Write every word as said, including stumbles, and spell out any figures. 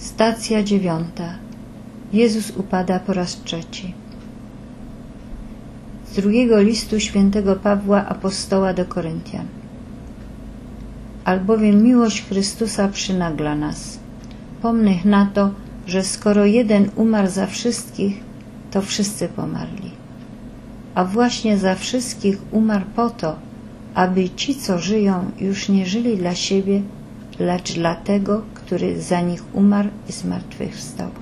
Stacja dziewiąta. Jezus upada po raz trzeci. Z drugiego listu świętego Pawła apostoła do Koryntian. Albowiem miłość Chrystusa przynagla nas, pomnych na to, że skoro jeden umarł za wszystkich, to wszyscy pomarli. A właśnie za wszystkich umarł po to, aby ci, co żyją, już nie żyli dla siebie, lecz dla tego, który za nich umarł i zmartwychwstał.